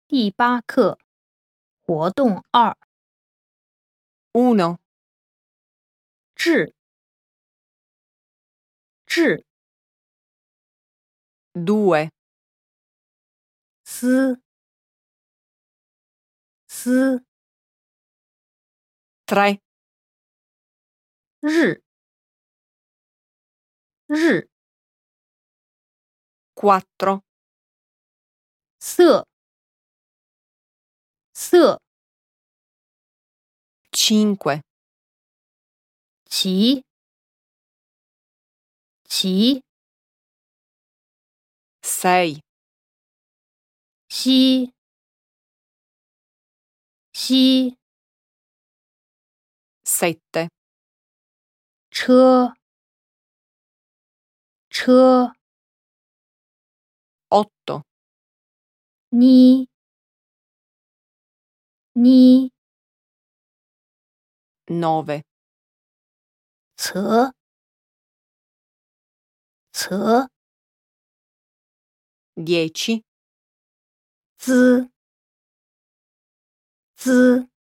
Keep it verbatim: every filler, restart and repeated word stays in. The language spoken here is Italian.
第八课活动二 uno, 治治 due, 思思 tre, 日日 quattro, 色色 cinque, 齐齐 sei, 西西 sette, 车车 otto, 妮妮 nove, 侧侧 dieci, 滋滋